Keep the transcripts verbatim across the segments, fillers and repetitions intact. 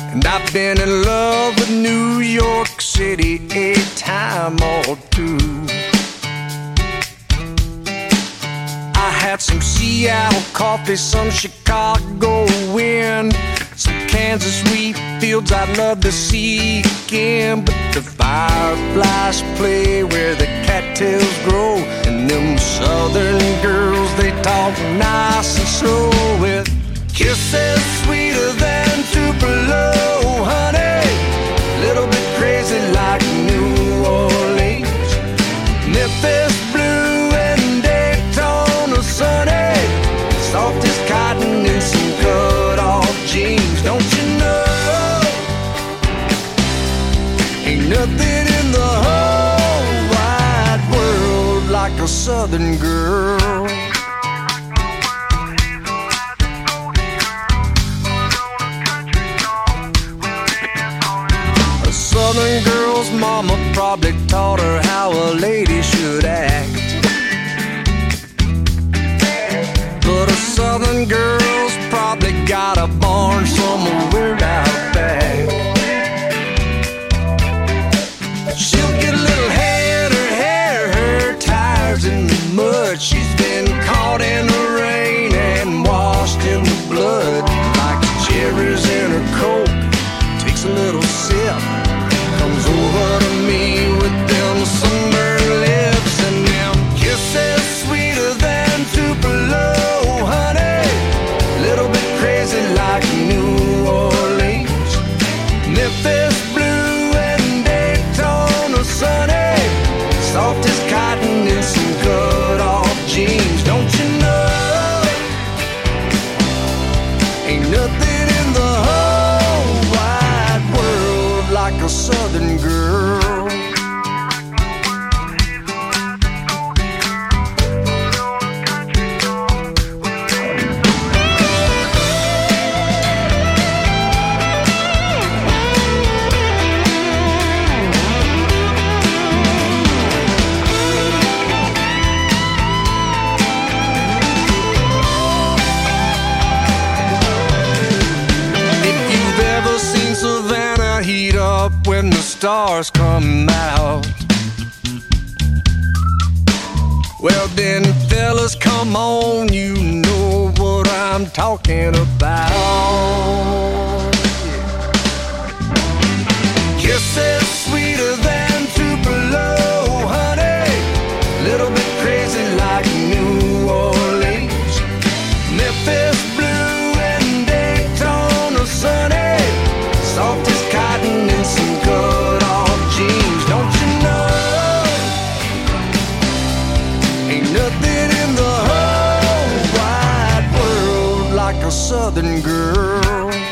And I've been in love with New York City a time or two. I had some Seattle coffee, some Chicago wind, some Kansas wheat fields I'd love to see again. But the fireflies play where the cattails grow, and them southern girls, they talk nice and slow with kisses sweeter than Tupelo, honey. Little bit crazy like New Orleans, Memphis blue and Daytona sunny, soft as cotton in some cut-off jeans. Don't you know, ain't nothing in the whole wide world like a southern girl. A southern girl's mama probably taught her how a lady should act, but a southern girl's probably got a barn somewhere out back. She'll get a little hair in her hair, her tires in the mud. She's been caught in the rain and washed in the blood. Like cherries in her Coke, takes a little sip, comes over to me with them sunburned lips and them kisses sweeter than Tupelo, honey. Little bit crazy like New Orleans, Memphis blue and Daytona sunny, soft as cotton in some cut-off jeans. Don't you know, ain't nothing in the whole wide world like a southern girl. Heat up when the stars come out. Well then, fellas, come on, you know what I'm talking about. Kisses sweeter than Tupelo, honey. Little bit crazy like New Orleans, Memphis blue and Daytona sunny, soft as cotton in some cut-off jeans. Don't you know, ain't nothing in the whole wide world like a southern girl.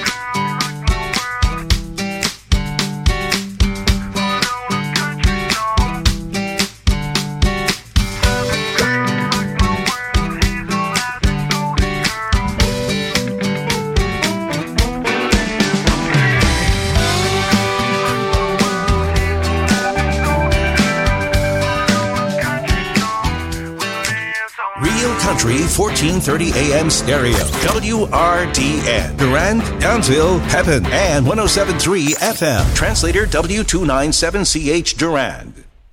Country fourteen thirty A M stereo, W R D N, Durand, Townsville, Pepin, and one oh seven point three F M. Translator W two ninety-seven C H Durand.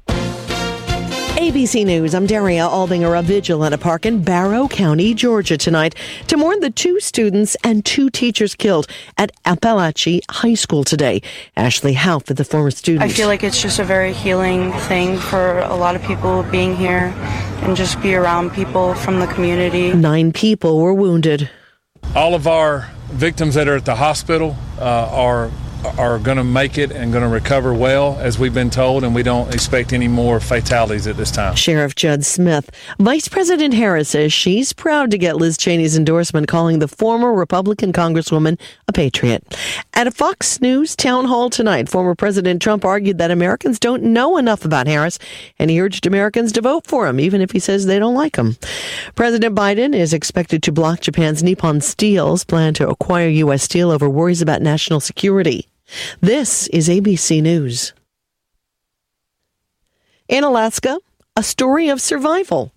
A B C News, I'm Daria Albinger. A vigil at a park in Barrow County, Georgia tonight to mourn the two students and two teachers killed at Appalachia High School today. Ashley Houff, the former student. I feel like it's just a very healing thing for a lot of people being here and just be around people from the community. Nine people were wounded. All of our victims that are at the hospital uh, are are going to make it and going to recover well, as we've been told, and we don't expect any more fatalities at this time. Sheriff Judd Smith. Vice President Harris says she's proud to get Liz Cheney's endorsement, calling the former Republican Congresswoman a patriot. At a Fox News town hall tonight, former President Trump argued that Americans don't know enough about Harris, and he urged Americans to vote for him, even if he says they don't like him. President Biden is expected to block Japan's Nippon Steel's plan to acquire U S steel over worries about national security. This is A B C News. In Alaska, a story of survival.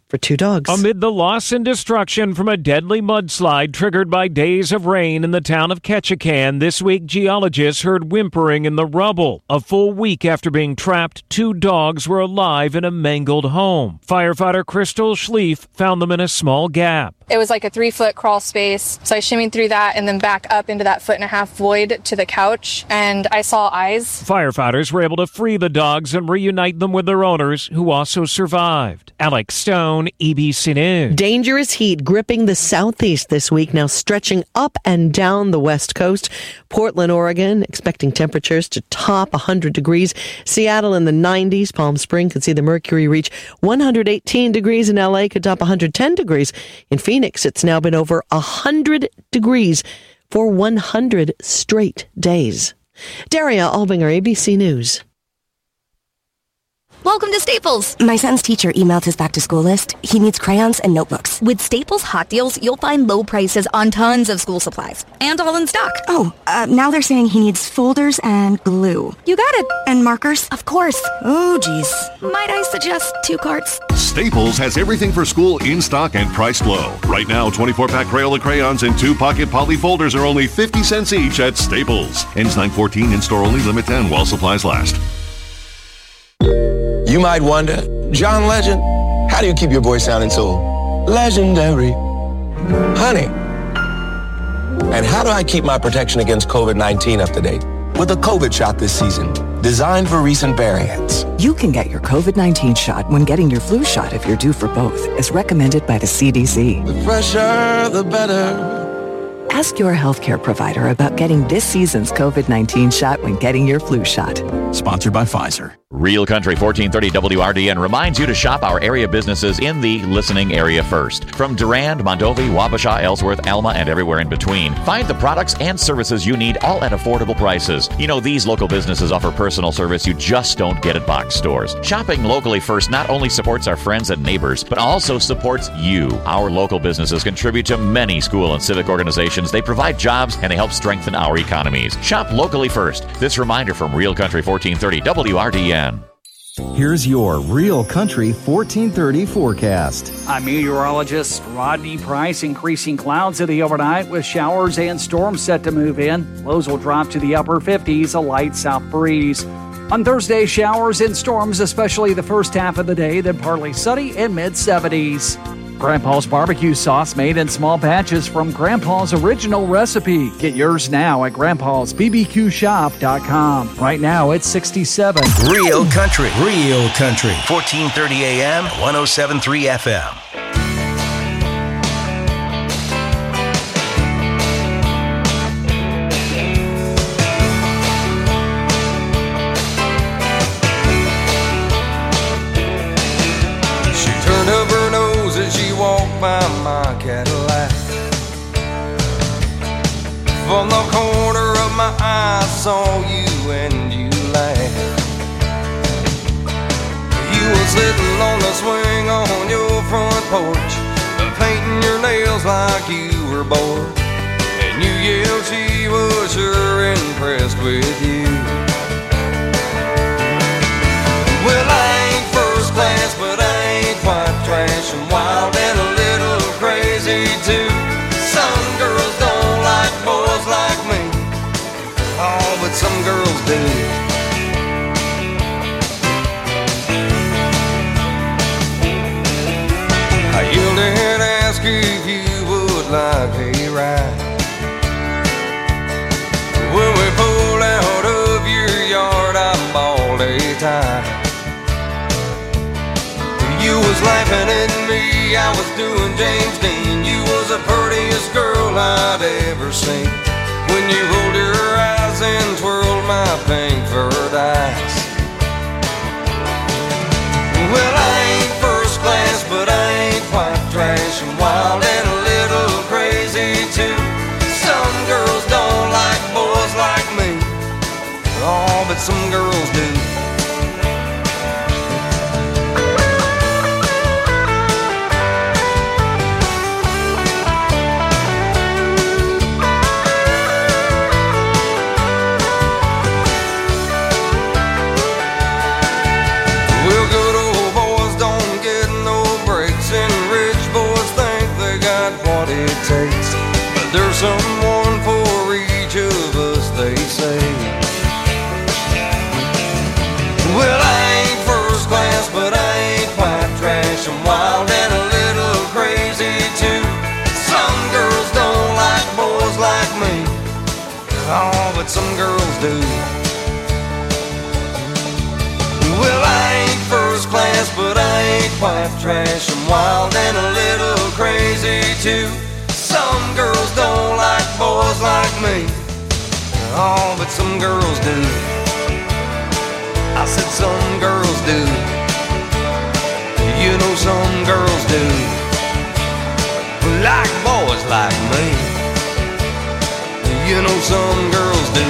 for two dogs. Amid the loss and destruction from a deadly mudslide triggered by days of rain in the town of Ketchikan, this week geologists heard whimpering in the rubble. A full week after being trapped, two dogs were alive in a mangled home. Firefighter Crystal Schlief found them in a small gap. It was like a three-foot crawl space, so I shimmied through that and then back up into that foot and a half void to the couch, and I saw eyes. Firefighters were able to free the dogs and reunite them with their owners, who also survived. Alex Stone, E B C News. Dangerous heat gripping the southeast this week, now stretching up and down the west coast. Portland, Oregon, expecting temperatures to top one hundred degrees. Seattle in the nineties. Palm Springs could see the mercury reach one hundred eighteen degrees. In L A could top one hundred ten degrees. In Phoenix, it's now been over one hundred degrees for one hundred straight days. Daria Albinger, A B C News. Welcome to Staples. My son's teacher emailed his back-to-school list. He needs crayons and notebooks. With Staples Hot Deals, you'll find low prices on tons of school supplies. And all in stock. Oh, uh, now they're saying he needs folders and glue. You got it. And markers? Of course. Oh, geez. Might I suggest two carts? Staples has everything for school in stock and priced low. Right now, twenty-four pack Crayola crayons and two pocket poly folders are only fifty cents each at Staples. Ends nine fourteen, in-store only, limit ten while supplies last. You might wonder, John Legend, how do you keep your voice sounding so legendary? Honey. And how do I keep my protection against covid nineteen up to date? With a COVID shot this season, designed for recent variants. You can get your covid nineteen shot when getting your flu shot if you're due for both, as recommended by the C D C. The fresher, the better. Ask your healthcare provider about getting this season's covid nineteen shot when getting your flu shot. Sponsored by Pfizer. Real Country fourteen thirty W R D N reminds you to shop our area businesses in the listening area first. From Durand, Mondovi, Wabasha, Ellsworth, Alma, and everywhere in between. Find the products and services you need, all at affordable prices. You know, these local businesses offer personal service you just don't get at box stores. Shopping locally first not only supports our friends and neighbors, but also supports you. Our local businesses contribute to many school and civic organizations. They provide jobs and they help strengthen our economies. Shop locally first. This reminder from Real Country fourteen thirty W R D N. Here's your Real Country fourteen thirty forecast. I'm meteorologist Rodney Price. Increasing clouds in the overnight with showers and storms set to move in. Lows will drop to the upper fifties, a light south breeze. On Thursday, showers and storms, especially the first half of the day, then partly sunny and mid-seventies. Grandpa's barbecue sauce made in small batches from Grandpa's original recipe. Get yours now at grandpas b b q shop dot com. Right now, it's sixty-seven. Real Country. Real Country. fourteen thirty A M, one oh seven point three F M. By my Cadillac, from the corner of my eye, I saw you and you laughed. You were sitting on the swing on your front porch, painting your nails like you were bored, and you yelled she was sure impressed with you. Well, I ain't first class, but I ain't quite trash and wild and a little crazy too. Some girls don't like boys like me, oh, but some girls do. I yelled and asked if you would like a ride. When we pulled out of your yard, I bawled a tie. You was laughing at me, I was doing James Dean. You was the prettiest girl I'd ever seen. When you rolled your eyes and twirled my pink furred eyes. Well, I ain't first class, but I ain't quite trash and wild and a little crazy too. Some girls don't like boys like me, oh, but some girls do. There's someone for each of us, they say. Well, I ain't first class, but I ain't quite trash. I'm wild and a little crazy too. Some girls don't like boys like me. Oh, but some girls do. Well, I ain't first class, but I ain't quite trash. I'm wild and a little crazy too. Some girls don't like boys like me. Oh, but some girls do. I said some girls do. You know some girls do. Like boys like me. You know some girls do.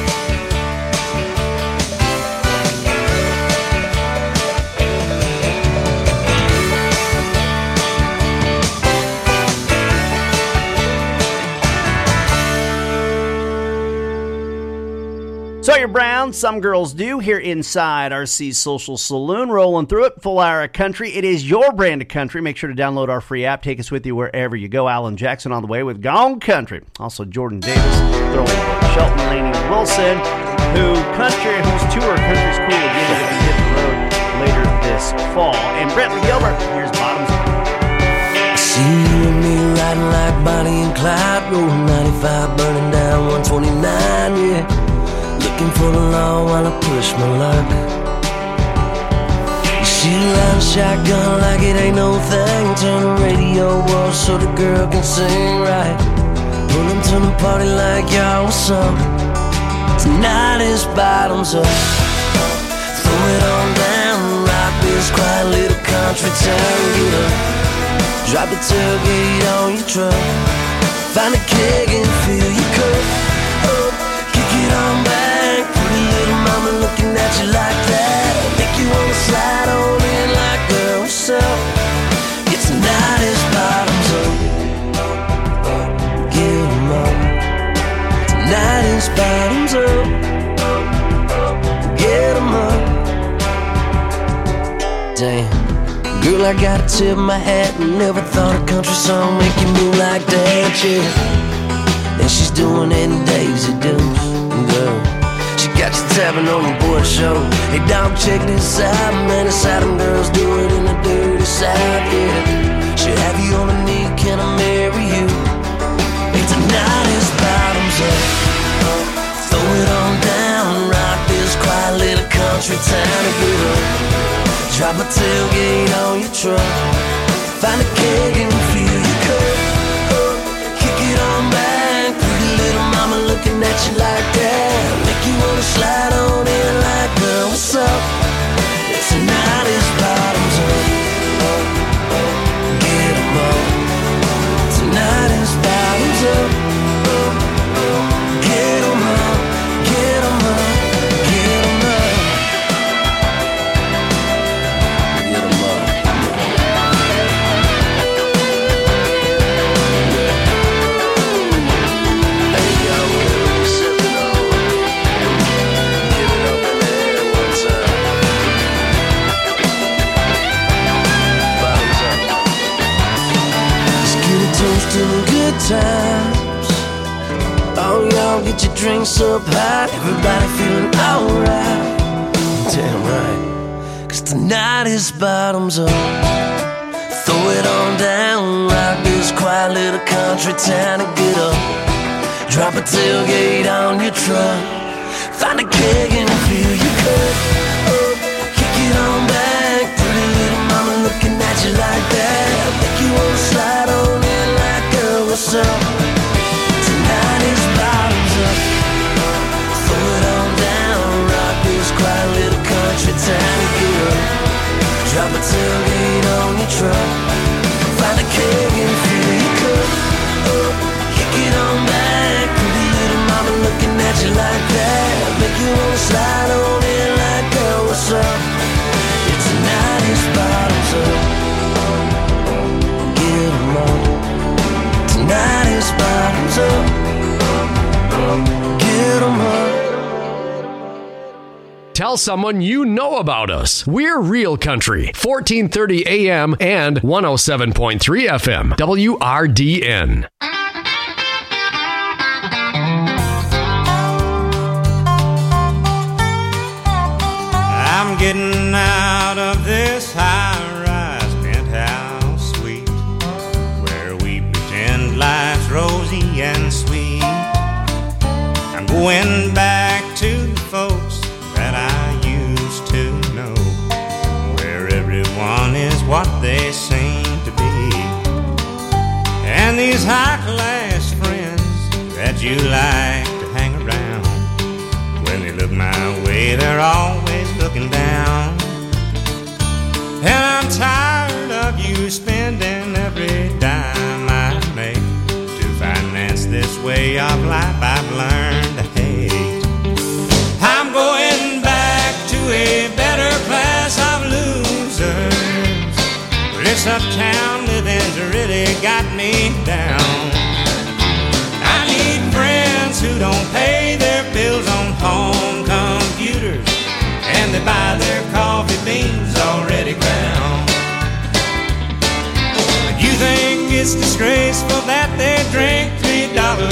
Sawyer Brown, Some Girls Do, here inside R C's Social Saloon, rolling through it, full hour of country. It is your brand of country. Make sure to download our free app. Take us with you wherever you go. Alan Jackson on the way with Gone Country. Also Jordan Davis, throwing Shelton Laney Wilson, who country, whose tour Country School again is going to hit the road later this fall. And Brentley Gilbert, here's Bottoms Up. I see you and me riding like Bonnie and Clyde, rolling ninety-five, burning down one twenty-nine, yeah. Looking for the law while I push my luck. You see the loud shotgun like it ain't no thing. Turn the radio off so the girl can sing right. Pull them to the party like y'all, what's up? Tonight is bottoms up. Throw it on down, rock this quiet little country town. Get up, drop the tailgate on your truck. Find a keg and fill your cup. Up, kick it on back. Mama looking at you like that, make you wanna slide on in like, girl, what's up? It's tonight is bottoms up. Get 'em up. Tonight is bottoms up. Get 'em up. Damn, girl, I gotta tip my hat. Never thought a country song make you move like that, yeah. And she's doing any Daisy Dukes, girl. Got you tapping on your boy show. Hey dog, check this out, man. It's how them girls do it in the dirty south, yeah. Should have you on a knee, can I marry you? Hey, tonight is bottoms up. Throw it on down, rock this quiet little country town to get up. Drop a tailgate on your truck. Find a keg and fill your cup. Kick it on back, pretty little mama looking at you like that. You wanna slide on in like, girl, what's up? Tonight is bottoms up. Get 'em up. Tonight is bottoms up. Get 'em up. Get 'em up. Get 'em up. Get 'em up. Hey, yo, we're sipping on. Toast to the good times. Oh, y'all get your drinks up high. Everybody feeling alright. Damn right. Cause tonight is bottoms up. Throw it on down. Rock this quiet little country town and get up. Drop a tailgate on your truck. Find a keg and fill your cup. Up, kick it on back. Pretty little mama looking at you like that. Make you wanna slide on in. What's up? Tonight is bottoms up. Throw it on down, rock this quiet little country town and get up. Drop a tailgate on your truck. Find a keg and fill your cup. Up, kick it on back. Pretty little mama looking at you like that. Make you wanna slide on in like, girl, what's up? Yeah, tonight is bottoms up. Get 'em up. Tonight is bottoms up. Get 'em up. Tell someone you know about us. We're Real Country, fourteen thirty A M and one oh seven point three F M, W R D N. Going back to the folks that I used to know, where everyone is what they seem to be, and these high-class friends that you like to hang around, when they look my way, they're always looking down. And I'm tired of you spending every dime I make to finance this way of life I've learned to hate. I'm going back to a better class of losers. This uptown living's really got me down. I need friends who don't pay their bills on home computers, and they buy their coffee beans already ground. You think it's disgraceful that they drink three dollar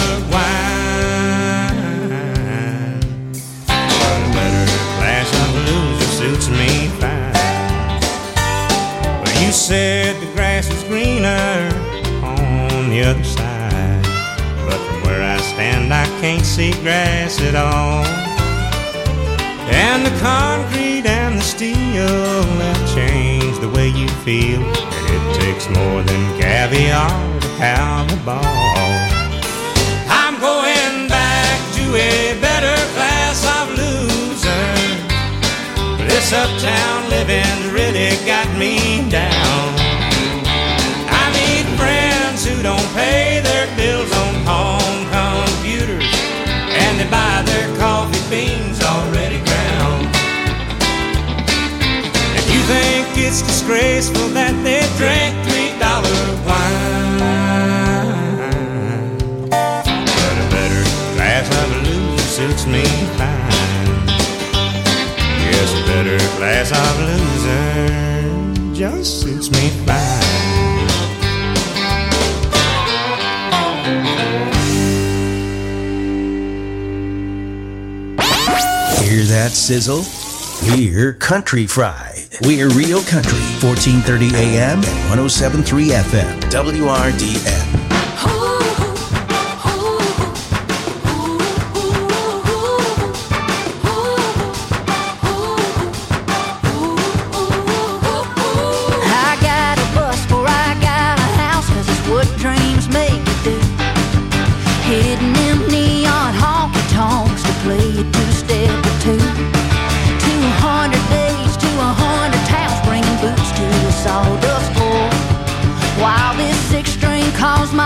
wine, but a better class of loser suits me fine. Well, you said the grass was greener on the other side, but from where I stand I can't see grass at all. And the concrete and the steel have changed the way you feel, and it takes more than caviar to have a ball. I'm going back to a better class of losers. This uptown living's really got me down. I need friends who don't pay their bills on home computers, and they buy their coffee beans already ground. If you think it's disgraceful that they drink three dollar wine, but a better class of loser suits me fine. Yes, a better class of loser just suits me fine. Hear that sizzle? We're Country Fried. We're Real Country, fourteen thirty A M and one oh seven point three F M, W R D N. I got a bus or I got a house, 'cause it's what dreams make you do. Hitting them neon honky-tonks to play a two-step or two. two hundred days to one hundred towns, bringing boots to a sawdust floor. While this six-string calls my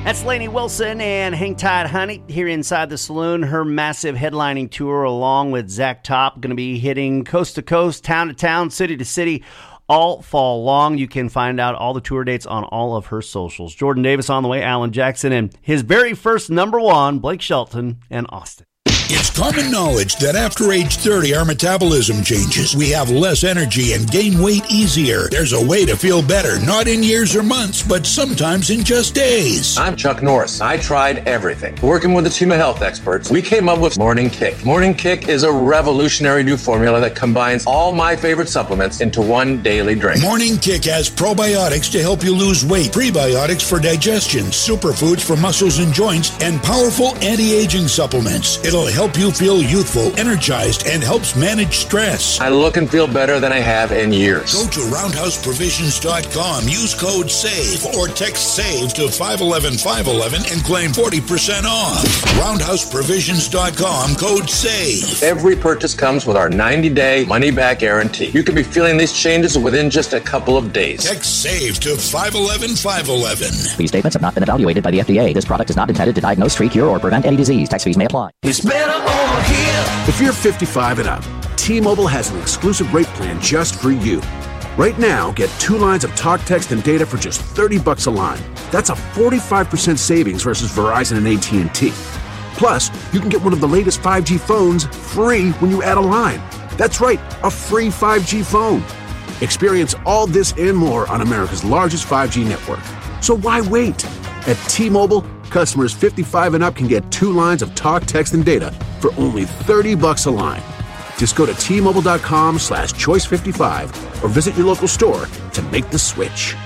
That's Lainey Wilson and Hang Tight Honey here inside the saloon. Her massive headlining tour along with Zach Top going to be hitting coast to coast, town to town, city to city all fall long. You can find out all the tour dates on all of her socials. Jordan Davis on the way, Alan Jackson, and his very first number one, Blake Shelton and Austin. It's common knowledge that after age thirty, our metabolism changes. We have less energy and gain weight easier. There's a way to feel better, not in years or months, but sometimes in just days. I'm Chuck Norris. I tried everything. Working with a team of health experts, we came up with Morning Kick. Morning Kick is a revolutionary new formula that combines all my favorite supplements into one daily drink. Morning Kick has probiotics to help you lose weight, prebiotics for digestion, superfoods for muscles and joints, and powerful anti-aging supplements. It'll help you feel youthful, energized, and helps manage stress. I look and feel better than I have in years. Go to roundhouse provisions dot com, use code SAVE, or text SAVE to five one one five one one and claim forty percent off. roundhouse provisions dot com, code SAVE. Every purchase comes with our ninety-day money-back guarantee. You can be feeling these changes within just a couple of days. Text SAVE to five one one five one one. These statements have not been evaluated by the F D A. This product is not intended to diagnose, treat, cure, or prevent any disease. Tax fees may apply. It's better over here. If you're fifty-five and up, T-Mobile has an exclusive rate plan just for you. Right now, get two lines of talk, text, and data for just thirty bucks a line. That's a forty-five percent savings versus Verizon and A T and T. Plus, you can get one of the latest five G phones free when you add a line. That's right, a free five G phone. Experience all this and more on America's largest five G network. So why wait? At T-Mobile, customers fifty-five and up can get two lines of talk, text, and data for only thirty bucks a line. Just go to T-Mobile.com slash choice 55 or visit your local store to make the switch.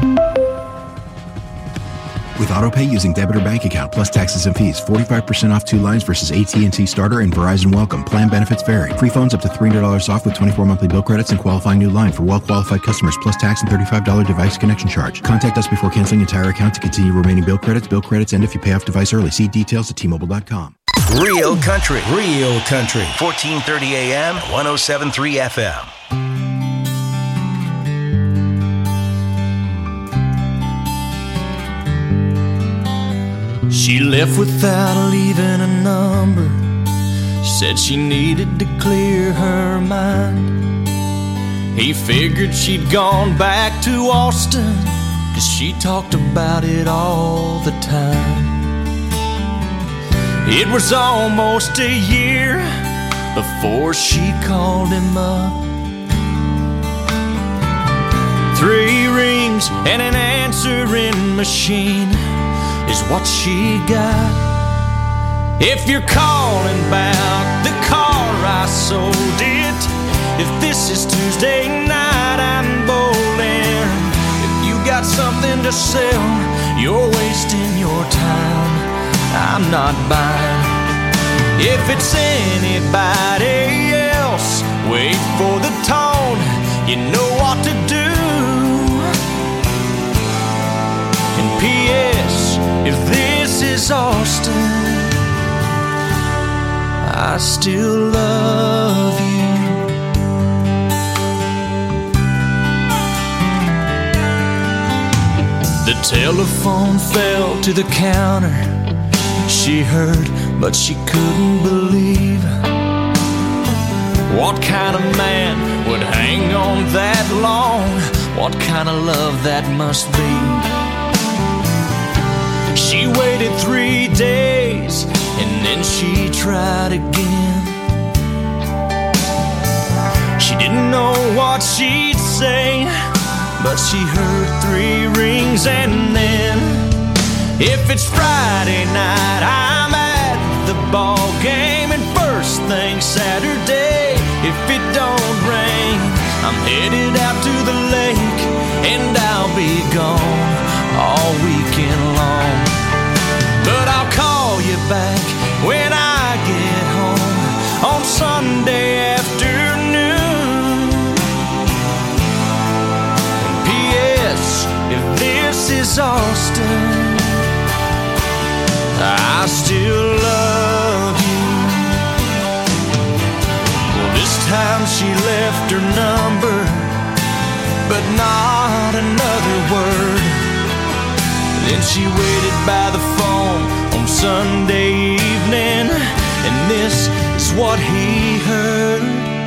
With AutoPay using debit or bank account plus taxes and fees, forty-five percent off two lines versus A T and T Starter and Verizon Welcome. Plan benefits vary. Free phones up to three hundred dollars off with twenty-four monthly bill credits and qualifying new line for well-qualified customers plus tax and thirty-five dollars device connection charge. Contact us before canceling entire account to continue remaining bill credits. Bill credits end if you pay off device early. See details at T Mobile dot com. Real country, real country. fourteen thirty A M, one oh seven point three F M. She left without leaving a number. Said she needed to clear her mind. He figured she'd gone back to Austin, 'cause she talked about it all the time. It was almost a year before she called him up. Three rings and an answering machine is what she got. If you're calling about the car I sold it, if this is Tuesday night I'm bowling, if you got something to sell, you're wasting your time, I'm not buying. If it's anybody else, wait for the tone, you know what to do. And P S if this is Austin, I still love you. The telephone fell to the counter. She heard, but she couldn't believe. What kind of man would hang on that long? What kind of love that must be? She waited three days and then she tried again. She didn't know what she'd say, but she heard three rings and then, if it's Friday night, I'm at the ball game, and first thing Saturday, if it don't rain, I'm headed out to the lake, and I'll be gone all weekend long. But I'll call you back when I get home on Sunday afternoon. And P S if this is Austin, I still love you. Well, this time she left her number, but not another word. Then she waited by the phone on Sunday evening, and this is what he heard.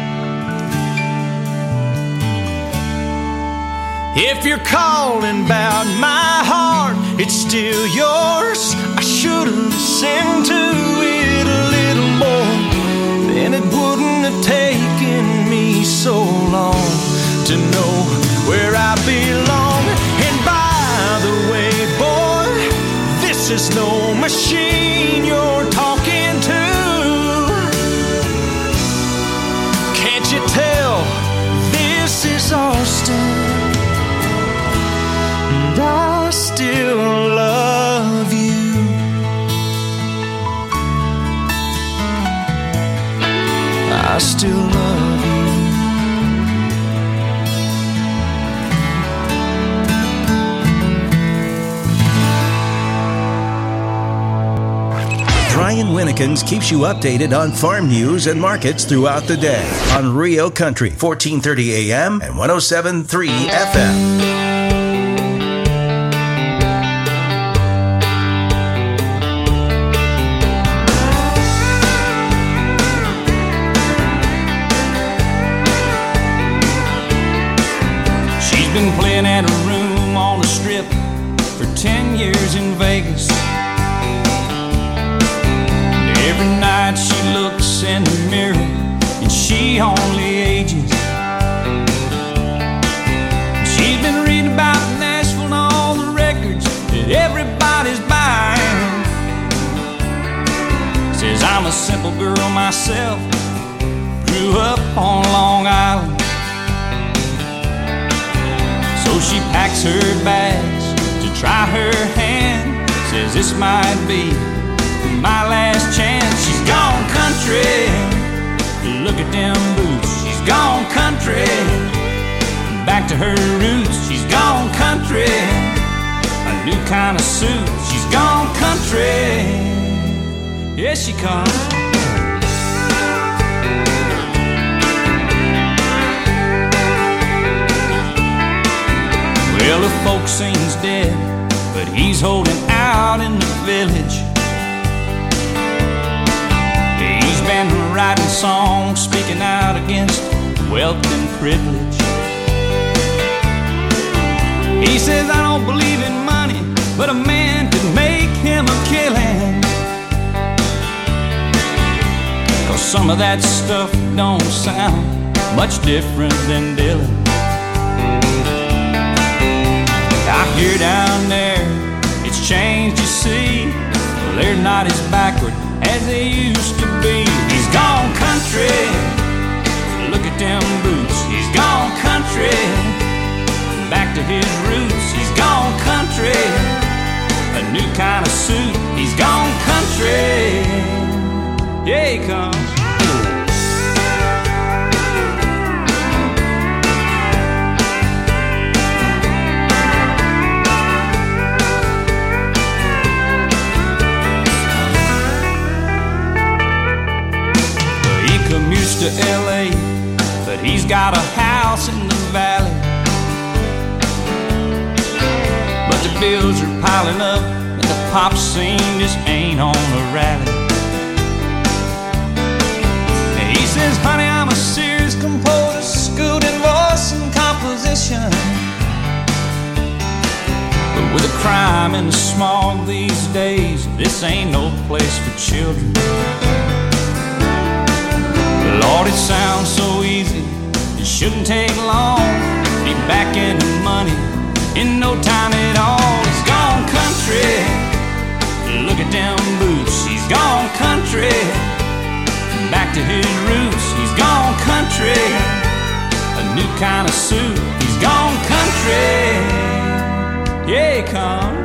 If you're calling about my heart, it's still yours. I should have listened to it a little more, then it wouldn't have taken me so long to know where I belong. And by the way, boy, this is no machine you're talking to. Can't you tell this is Austin? And I still love you. I still love you. Brian Winnekins keeps you updated on farm news and markets throughout the day on Rio Country, fourteen thirty A M and one oh seven point three F M. Been playing at a room on the strip for ten years in Vegas. And every night she looks in the mirror and she only ages. She's been reading about Nashville and all the records that everybody's buying. Says I'm a simple girl myself, grew up on Long Island. So she packs her bags to try her hand. Says this might be my last chance. She's gone country, look at them boots. She's gone country, back to her roots. She's gone country, a new kind of suit. She's gone country, here she comes. Well, the folksee's dead, but he's holding out in the village. He's been writing songs, speaking out against wealth and privilege. He says, I don't believe in money, but a man could make him a killing. 'Cause some of that stuff don't sound much different than Dylan. I hear down there, it's changed, you see. Well, they're not as backward as they used to be. He's gone country, look at them boots. He's gone country, back to his roots. He's gone country, a new kind of suit. He's gone country, yeah he comes. Commutes to L A, but he's got a house in the valley. But the bills are piling up, and the pop scene just ain't on the rally. And he says, honey, I'm a serious composer, schooled in voice and composition. But with the crime and the smog these days, this ain't no place for children. Lord, it sounds so easy, it shouldn't take long. Be back in the money in no time at all. He's gone country, look at them boots. He's gone country, back to his roots. He's gone country, a new kind of suit. He's gone country, yeah he comes.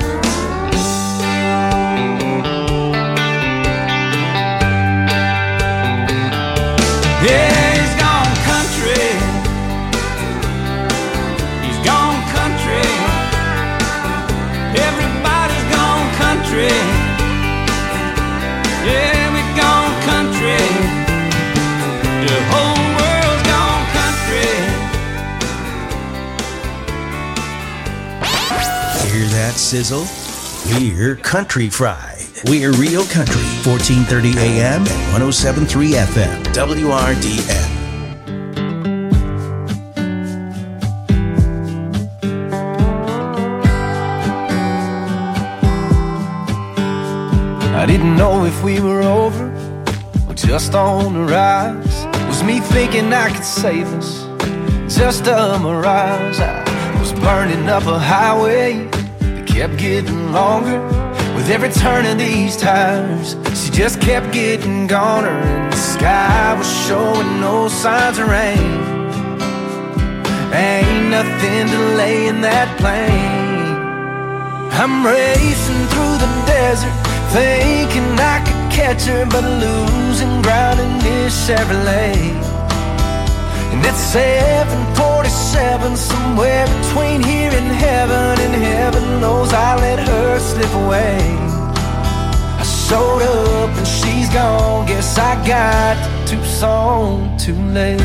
Yeah, he's gone country. He's gone country. Everybody's gone country. Yeah, we've gone country. The whole world's gone country. Hear that sizzle? We're Country Fried. We're Real Country, fourteen thirty A M and one oh seven point three F M, W R D N. I didn't know if we were over or just on the rise. Was me thinking I could save us just a mirage? I was burning up a highway that kept getting longer with every turn of these tires. She just kept getting goner, and the sky was showing no signs of rain. Ain't nothing delaying that plane. I'm racing through the desert, thinking I could catch her, but losing ground in this Chevrolet. And it's seven forty-seven, somewhere between here and heaven, and heaven knows I let her slip away. I showed up and she's gone, guess I got to Tucson too late.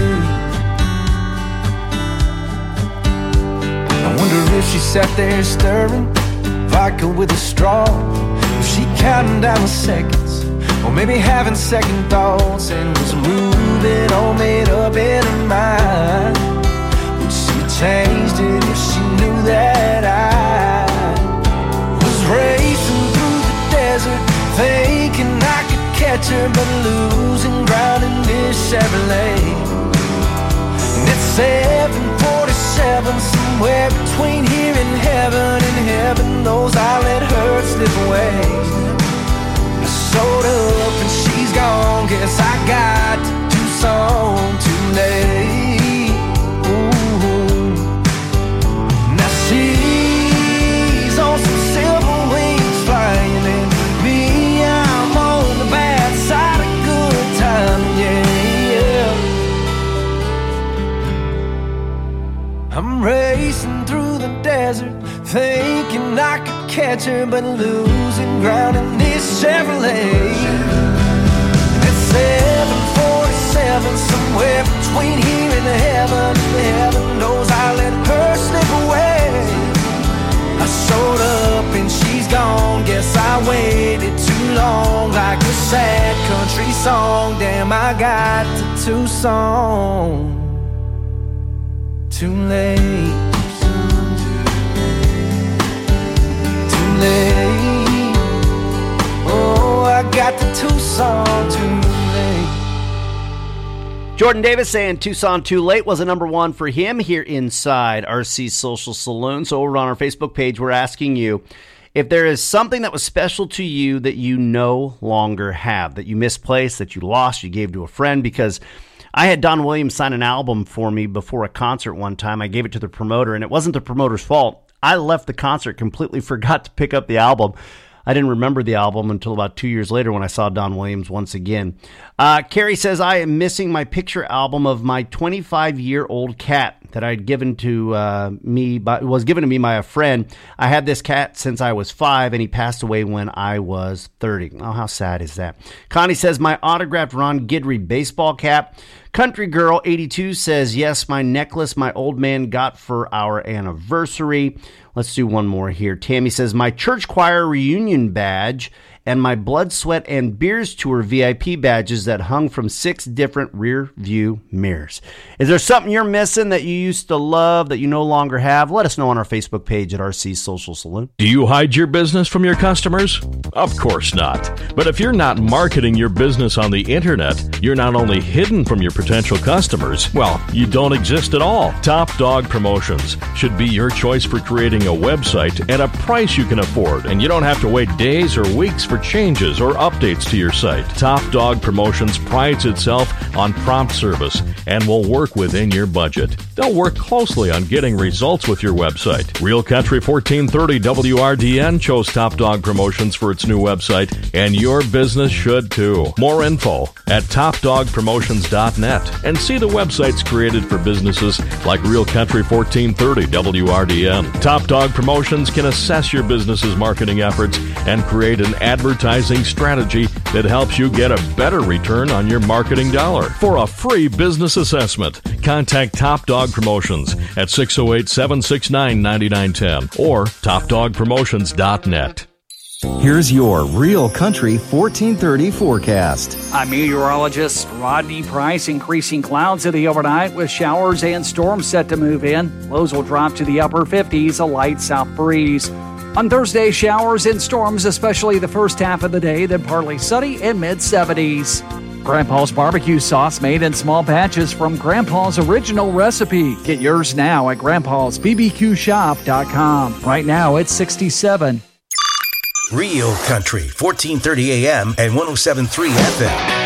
I wonder if she sat there stirring vodka with a straw. Was she counting down the seconds, or maybe having second thoughts, and was moving all made up in her mind? Would she have changed it if she knew that I was racing through the desert, thinking I could catch her, but losing ground in this Chevrolet? And it's seven forty-seven, somewhere between here and heaven, and heaven knows I let her slip away. I showed up and she's gone, guess I got to Tucson too late. Ooh. Now she's on some silver wings flying, and me, I'm on the bad side of good time, yeah, yeah. I'm racing through the desert, thinking I could catch her, but losing ground in this Chevrolet. It's seven forty-seven, somewhere between here and heaven, and heaven knows I let her slip away. I showed up and she's gone, guess I waited too long, like a sad country song. Damn, I got to Tucson too late. Oh, I got to Tucson too late. Jordan Davis saying Tucson Too Late was a number one for him here inside R C's Social Saloon. So over on our Facebook page, we're asking you if there is something that was special to you that you no longer have, that you misplaced, that you lost, you gave to a friend. Because I had Don Williams sign an album for me before a concert one time. I gave it to the promoter, and it wasn't the promoter's fault. I left the concert, completely forgot to pick up the album. I didn't remember the album until about two years later when I saw Don Williams once again. Uh, Carrie says, I am missing my picture album of my twenty-five-year-old cat that I'd given to uh, me, by, was given to me by a friend. I had this cat since I was five, and he passed away when I was thirty. Oh, how sad is that? Connie says, my autographed Ron Guidry baseball cap. Country Girl eighty-two says, yes, my necklace my old man got for our anniversary. Let's do one more here. Tammy says, my church choir reunion badge and my Blood, Sweat, and Beers Tour V I P badges that hung from six different rear view mirrors. Is there something you're missing that you used to love that you no longer have? Let us know on our Facebook page at R C Social Saloon. Do you hide your business from your customers? Of course not. But if you're not marketing your business on the internet, you're not only hidden from your potential customers, well, you don't exist at all. Top Dog Promotions should be your choice for creating a website at a price you can afford, and you don't have to wait days or weeks for changes or updates to your site. Top Dog Promotions prides itself on prompt service and will work within your budget. They'll work closely on getting results with your website. Real Country fourteen thirty W R D N chose Top Dog Promotions for its new website, and your business should too. More info at top dog promotions dot net, and see the websites created for businesses like Real Country fourteen thirty W R D N. Top Dog Promotions can assess your business's marketing efforts and create an advertising strategy that helps you get a better return on your marketing dollar. For a free business assessment, contact Top Dog Promotions at six oh eight, seven six nine, nine nine one oh or top dog promotions dot net. Here's your Real Country fourteen thirty forecast. I'm meteorologist Rodney Price. Increasing clouds in the overnight with showers and storms set to move in. Lows will drop to the upper fifties, a light south breeze. On Thursday, showers and storms, especially the first half of the day, then partly sunny and mid-seventies. Grandpa's barbecue sauce made in small batches from Grandpa's original recipe. Get yours now at grandpas b b q shop dot com. Right now, it's sixty-seven. Real Country, fourteen thirty A M and one oh seven point three F M.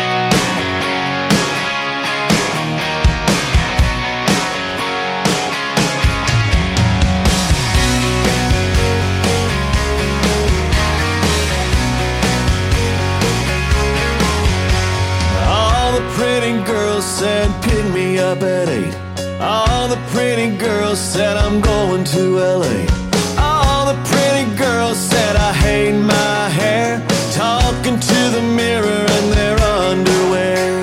Said pick me up at eight. All the pretty girls said I'm going to L A. All the pretty girls said I hate my hair, talking to the mirror in their underwear.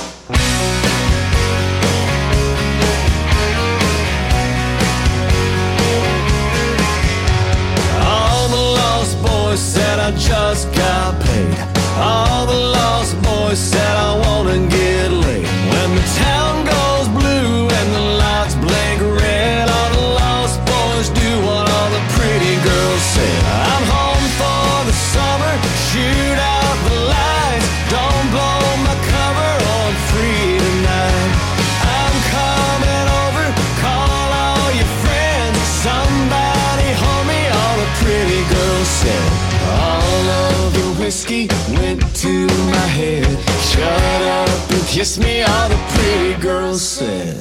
All the lost boys said I just got paid. All the lost boys said I wanna get laid. When the town goes blue and the lights blink red, all the lost boys do what all the pretty girls said. I'm home for the summer, shoot out the lights, don't blow my cover on free tonight. I'm coming over, call all your friends, somebody hold me, all the pretty girls said. All of the whiskey went to my head. Shut up and kiss me, all the pretty girls said.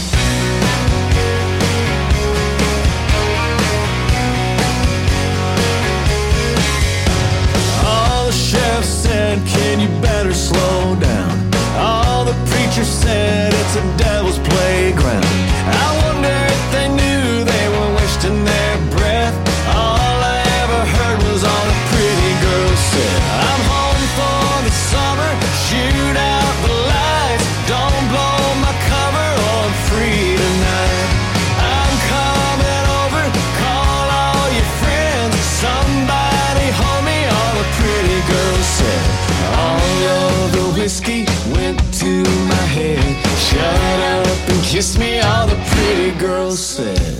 All the sheriff said, can you better slow down? All the preachers said, it's a devil's playground. I wonder if they knew they were wasting their breath. All I ever heard was all the pretty girls said. I'm home for the summer, shoot out the lights, don't blow my cover on free tonight. I'm coming over, call all your friends, somebody hold me, all the pretty girls said. All of the whiskey went to my head. Shut up and kiss me, all the pretty girls said.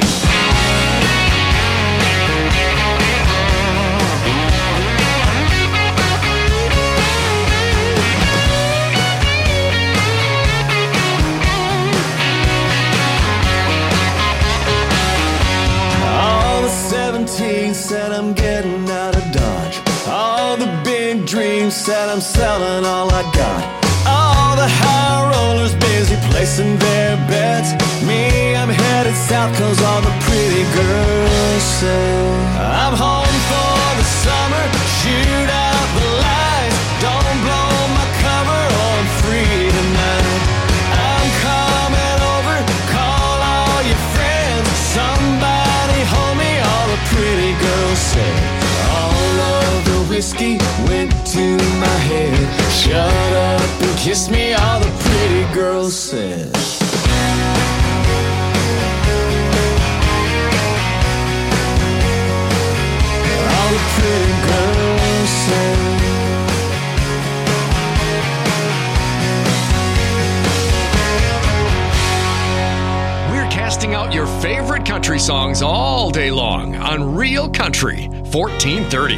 Said I'm getting out of Dodge. All the big dreams said I'm selling all I got. All the high rollers busy placing their bets. Me, I'm headed south cause all the pretty girls say. I'm home for the summer, shoot out the lights, don't blow my cover on free tonight. I'm coming over, call all your friends, somebody hold me, all the pretty girls said. All of the whiskey went to my head. Shut up and kiss me, all the pretty girls said. All the pretty girls said. Casting out your favorite country songs all day long on Real Country fourteen thirty.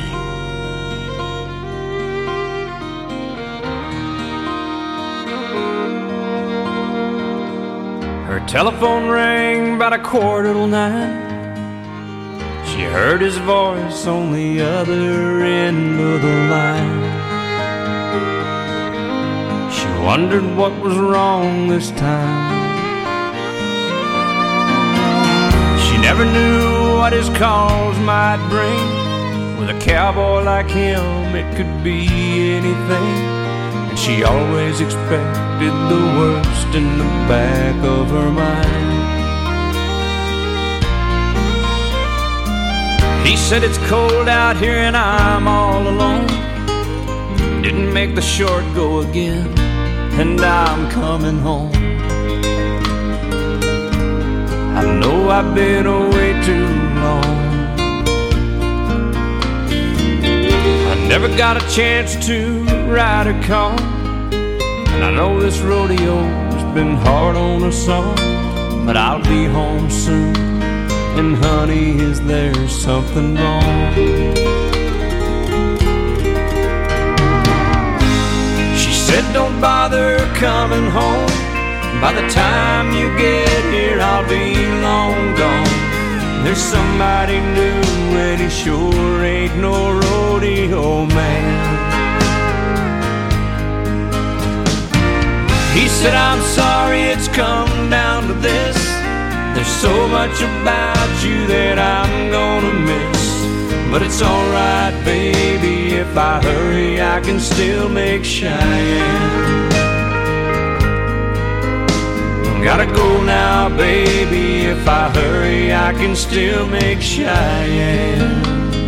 Her telephone rang about a quarter till nine. She heard his voice on the other end of the line. She wondered what was wrong this time. Never knew what his calls might bring. With a cowboy like him, it could be anything. And she always expected the worst in the back of her mind. He said it's cold out here and I'm all alone. Didn't make the short go again, and I'm coming home. I know I've been away too long. Never got a chance to ride a car, and I know this rodeo's been hard on us all, but I'll be home soon, and honey, is there something wrong? She said don't bother coming home, by the time you get here I'll be long gone. There's somebody new and he sure ain't no rodeo man. He said I'm sorry it's come down to this, there's so much about you that I'm gonna miss, but it's alright baby, if I hurry I can still make Cheyenne. Gotta go now, baby, if I hurry I can still make Cheyenne.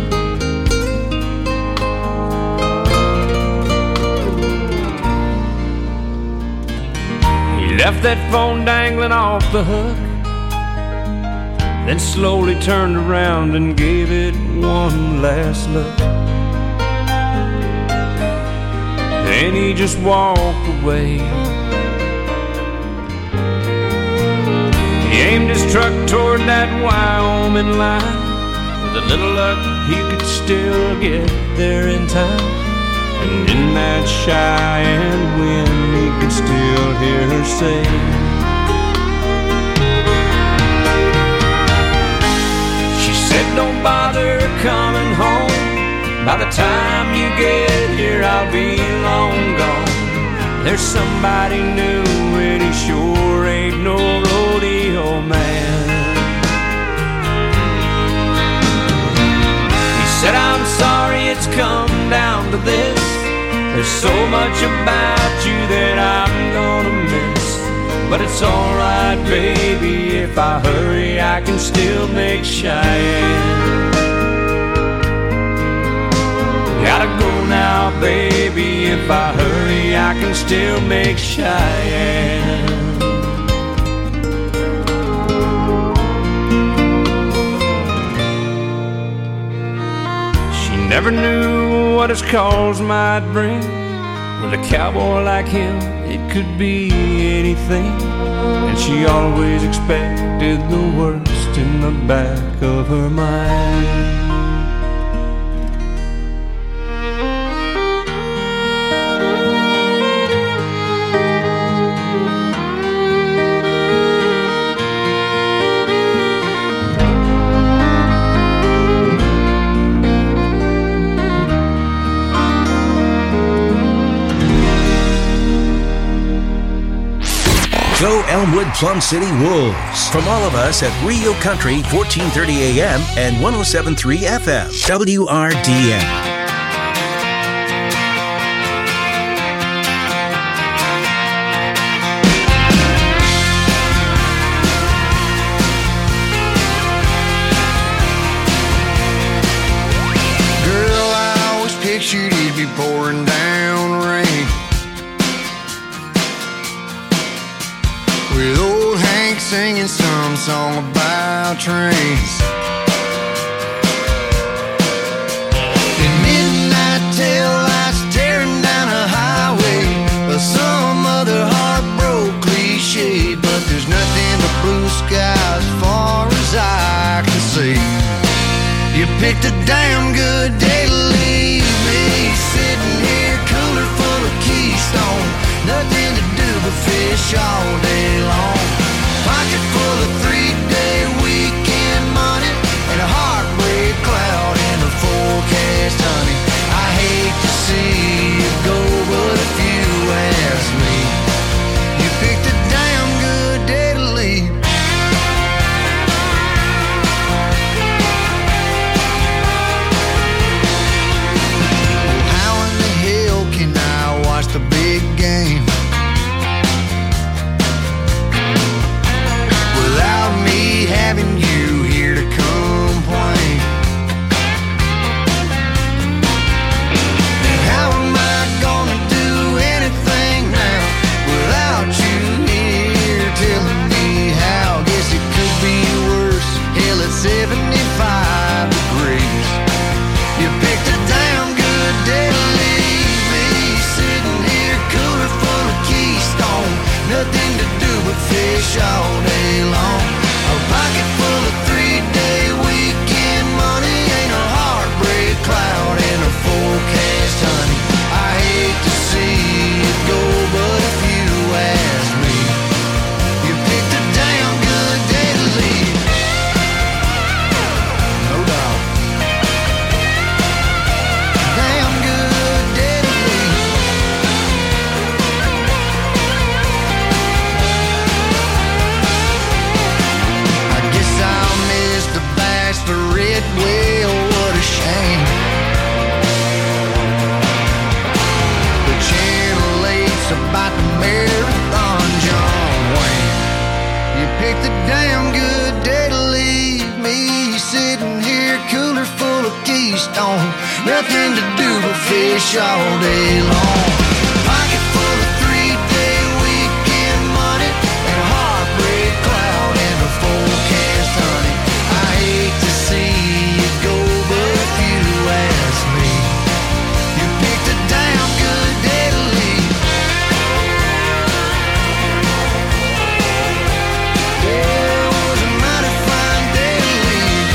He left that phone dangling off the hook, then slowly turned around and gave it one last look. Then he just walked away. He aimed his truck toward that Wyoming line. With a little luck, he could still get there in time. And in that Cheyenne wind, he could still hear her say, she said, don't bother coming home. By the time you get here, I'll be long gone. There's somebody new and he sure ain't no rodeo man. He said, I'm sorry it's come down to this, there's so much about you that I'm gonna miss, but it's alright baby, if I hurry I can still make Cheyenne. Gotta go now, baby, if I hurry I can still make Cheyenne. She never knew what his calls might bring. With a cowboy like him, it could be anything, and she always expected the worst in the back of her mind. Go Elmwood Plum City Wolves. From all of us at Rio Country, fourteen thirty A M and one oh seven point three F M, W R D N. Girl, I always pictured it'd be pouring down rain, with old Hank singing some song about trains. In midnight tail lights tearing down a highway, or some other heartbroken cliche, but there's nothing but blue skies as far as I can see. You picked a damn good day to leave me, sitting here cooler full of Keystone, nothing to do but fish all day long. Pocket full of three-day weekend money and a heartbreak cloud in the forecast, honey. I hate to see you go, but if you ask me, you picked a damn good day to leave. How in the hell can I watch the big game without me picked a damn good day to leave me sitting here, cooler full of Keystone. Nothing to do but fish all day long. Pocket full of three-day weekend money and a heartbreak cloud in the forecast, honey. I hate to see you go, but if you ask me, you picked a damn good day to leave. Yeah, it was a mighty fine day to leave.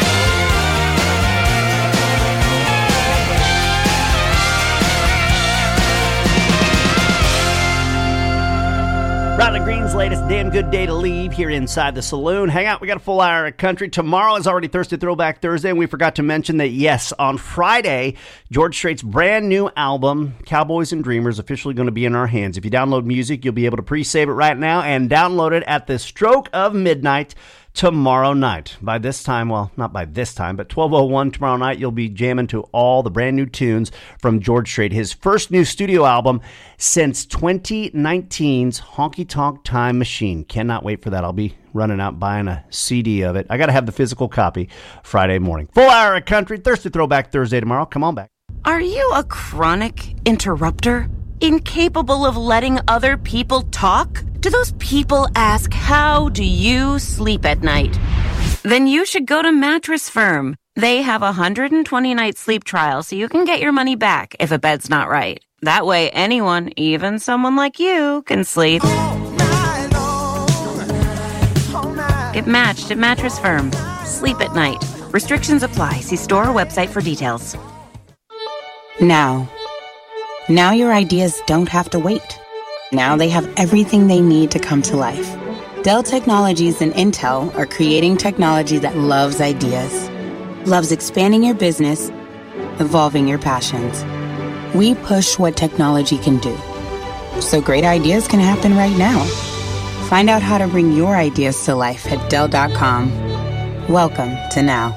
Riley Green's latest Damn Good Day to Leave here inside the saloon. Hang out, we got a full hour of country. Tomorrow is already Thirsty Throwback Thursday, and we forgot to mention that, yes, on Friday, George Strait's brand new album, Cowboys and Dreamers, officially going to be in our hands. If you download music, you'll be able to pre-save it right now and download it at the stroke of midnight tomorrow night. By this time, well, not by this time, but twelve oh one tomorrow night, you'll be jamming to all the brand new tunes from George Strait, his first new studio album since twenty nineteen's Honky Tonk Time Machine. Cannot wait for that. I'll be running out buying a C D of it. I got to have the physical copy Friday morning. Full hour of country, Thirsty Throwback Thursday tomorrow. Come on back. Are you a chronic interrupter? Incapable of letting other people talk? Do those people ask, how do you sleep at night? Then you should go to Mattress Firm. They have a one hundred twenty night sleep trial, so you can get your money back if a bed's not right. That way, anyone, even someone like you, can sleep. Get matched at Mattress Firm. Sleep at night. Restrictions apply. See store or website for details. Now. Now your ideas don't have to wait. Now they have everything they need to come to life. Dell Technologies and Intel are creating technology that loves ideas, loves expanding your business, evolving your passions. We push what technology can do, so great ideas can happen right now. Find out how to bring your ideas to life at Dell dot com. Welcome to Now.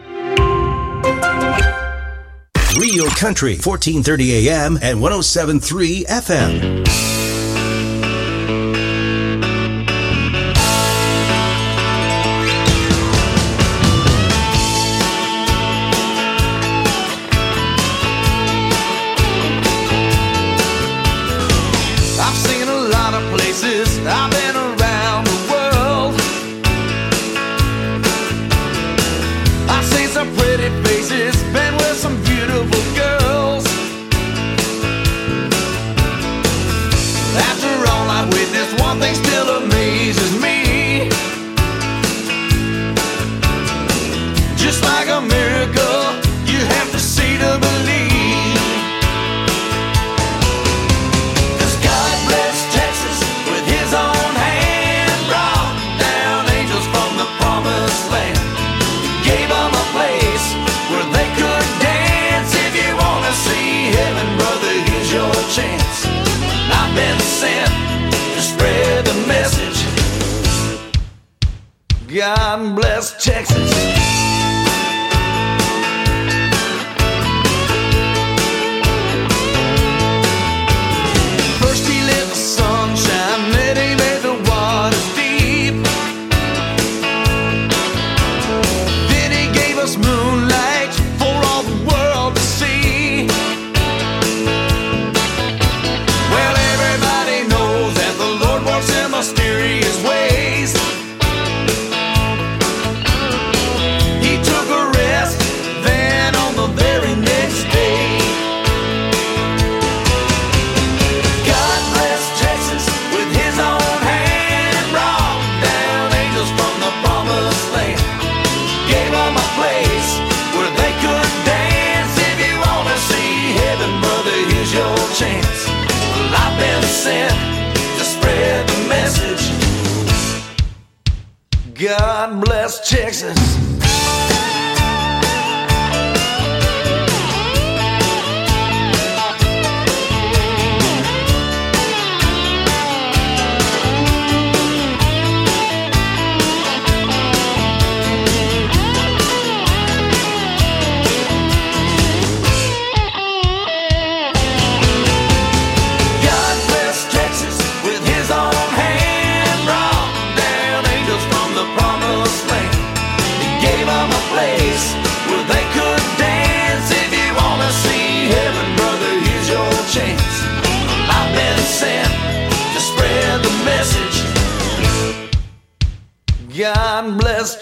Real Country, fourteen thirty A M and one oh seven point three F M. I've seen a lot of places, I've been around the world. I've seen some pretty faces, been with some beautiful girls. After all I've witnessed, one thing still amazes me. Just like a miracle, you have to see to believe. Chance. I've been sent to spread the message. God bless Texas. First he let the sunshine, then he made the waters deep. Then he gave us moonlight for all the world to see. Mysterious ways. He took a rest, then on the very next day. God bless Texas with his own hand, brought down angels from the promised land. Gave them a place where they could dance. If you want to see heaven, brother, here's your chance. Well, I've been sent to spread the message. God bless Texas. God bless Texas with his own hand, brought down angels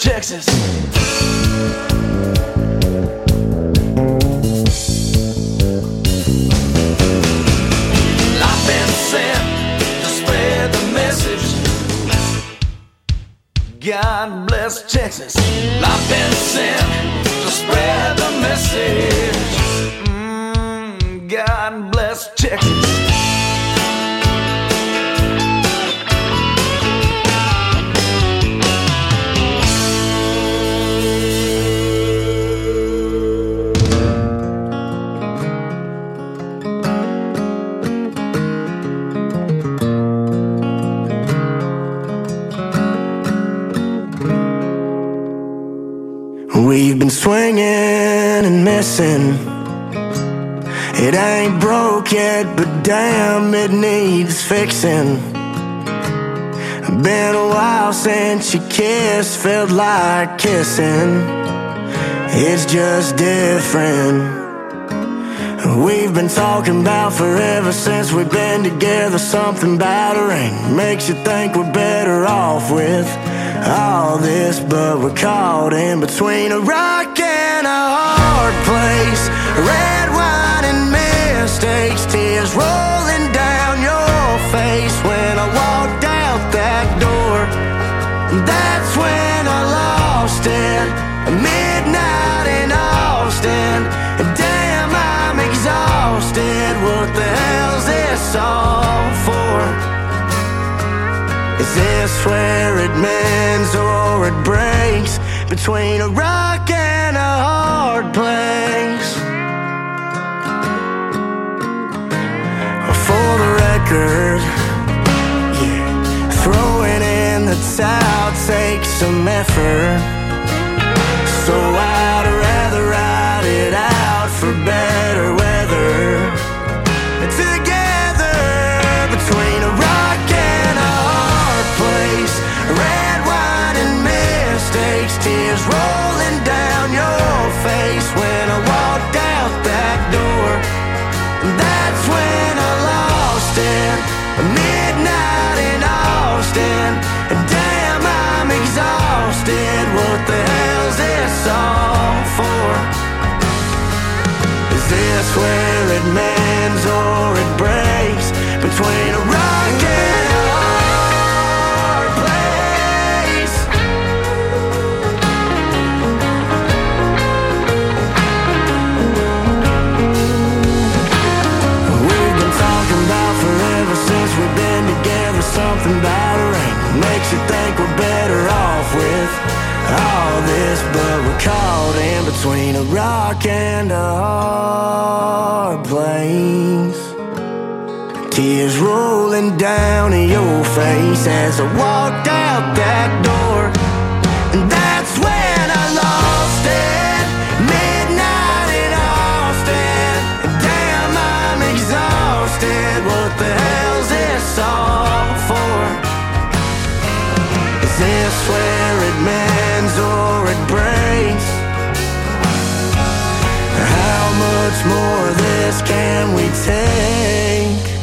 Texas. I've been sent to spread the message. God bless Texas. I've been sent to spread the message. Mm, God bless Texas. We've been swinging and missing. It ain't broke yet, but damn, it needs fixing. Been a while since you kissed, felt like kissing. It's just different. We've been talking about forever since we've been together. Something about a ring makes you think we're better off with all this, but we're caught in between a rock and a hard place. Red wine and mistakes, tears rolling down your face. When I walked out that door, that's when I lost it. Midnight in Austin, damn, I'm exhausted. What the hell's this all for? Is this where it mends or it breaks? Between a rock and a hard place. For the record, yeah, throwing in the towel takes some effort. So I'd rather ride it out for better weather. Together between a rock and a hard place. Red wine and mistakes, tears rolling down your face. When I walked out that door, that's when I lost it. Midnight in Austin, damn, I'm exhausted. What the hell's this all for? Is this where it mends or it breaks? Between a rock and a hard place. We've been talking about forever since we've been together. Something about a ring makes you think we're better off with all this, but we're caught in between a rock and a hard place. Tears rolling down your face as I walked out that door, and that's when I lost it. Midnight in Austin, damn, I'm exhausted. What the hell's this all for? Is this where it mends or it breaks? How much more of this can we take?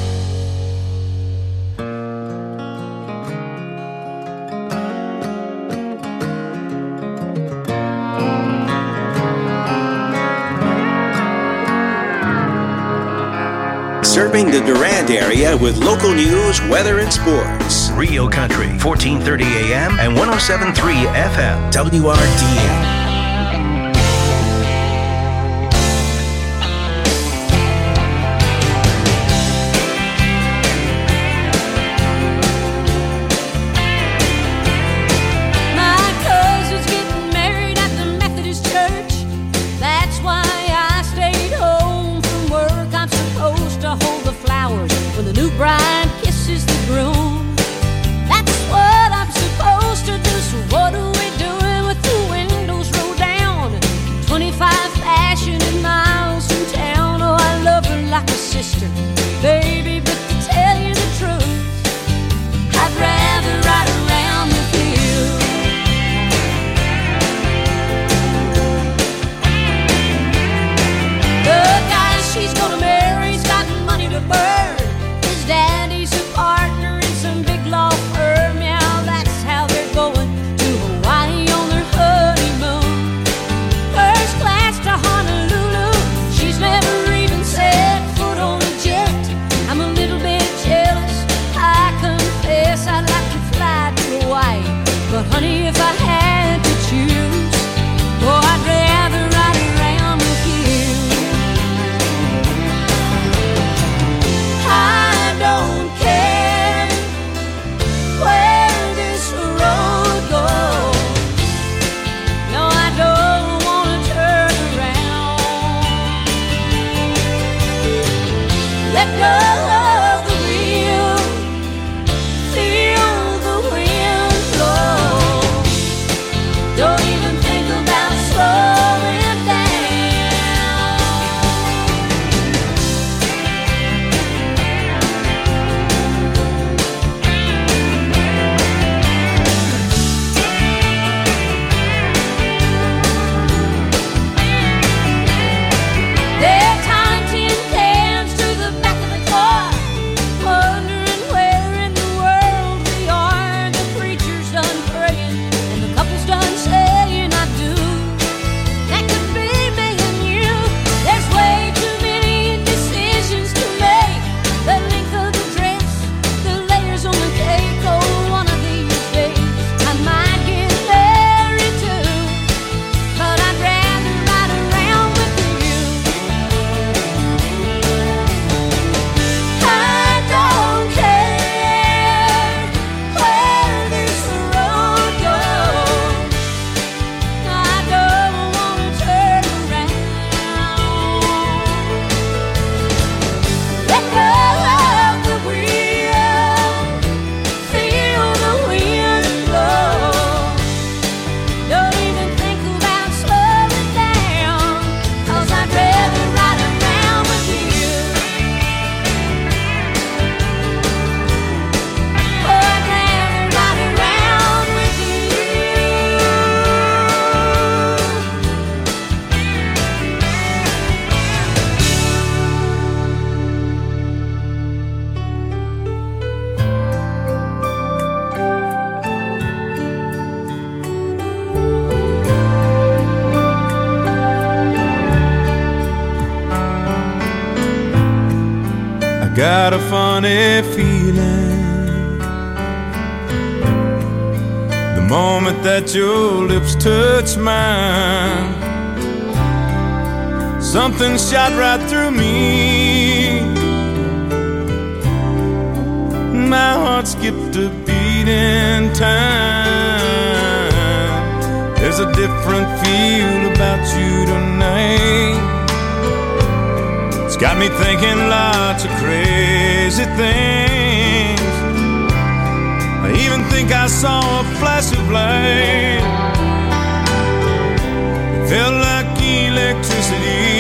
Serving the Durand area with local news, weather, and sports. Real Country, fourteen thirty A M and one oh seven point three F M. W R D N. Bride kisses the groom. That's what I'm supposed to do. So what are we doing with the windows rolled down? twenty-five passionate miles from town. Oh, I love her like a sister, baby, but to tell you the truth, I'd rather ride around with you. The guy she's gonna marry's got money to burn. Daddy's a partner in got a funny feeling the moment that your lips touch mine. Something shot right through me. My heart skipped a beat in time. There's a different feel about you tonight. It's got me thinking lots of crazy things. I even think I saw a flash of light. It felt like electricity.